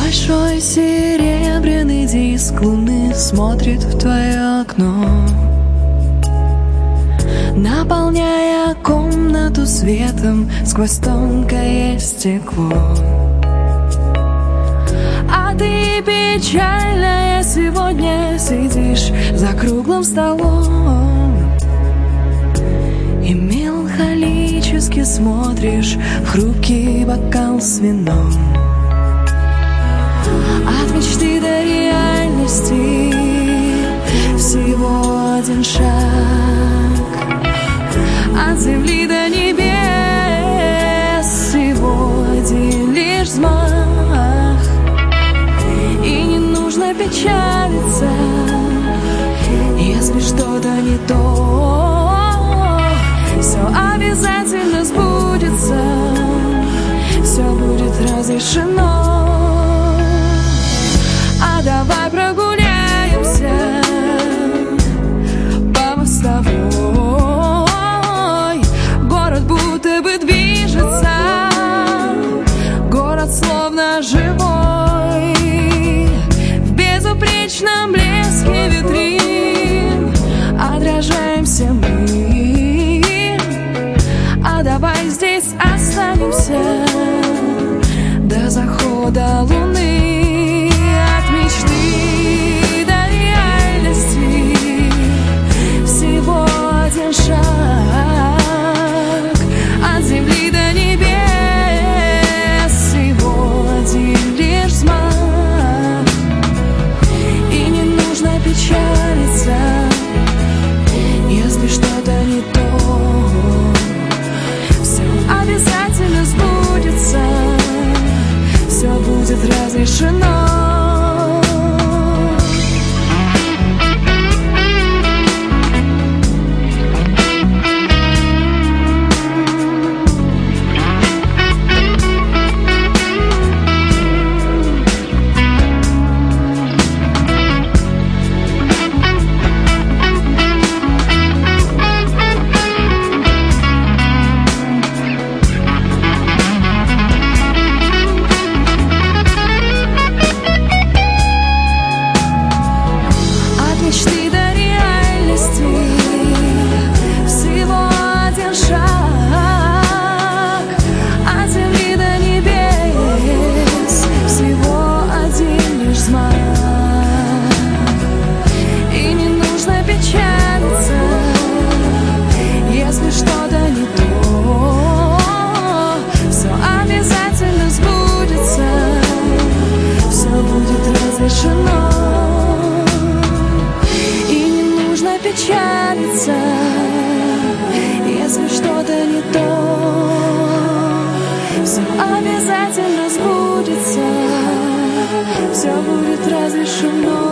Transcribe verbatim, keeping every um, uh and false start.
Большой серебряный диск луны смотрит в твое окно, наполняя комнату светом сквозь тонкое стекло. А ты печальная сегодня сидишь за круглым столом и меланхолически смотришь в хрупкий бокал с вином. От мечты до реальности всего один шаг, от земли до небес всего один лишь взмах. И не нужно печалиться, если что-то не то. Все обязательно сбудется, все будет разрешено. А давай прогуляемся по мостовой. Город будто бы движется, город словно живой. В безупречном блеске витрин отражаемся мы. А давай здесь останемся до захода луны. От мечты до реальности всего один шаг, от земли до небес всего один лишь взмах. И не нужно печалиться, если что-то не то. Все обязательно сбудется, все будет разрешено. И не нужно печалиться, если что-то не то. Все обязательно сбудется, все будет разрешено.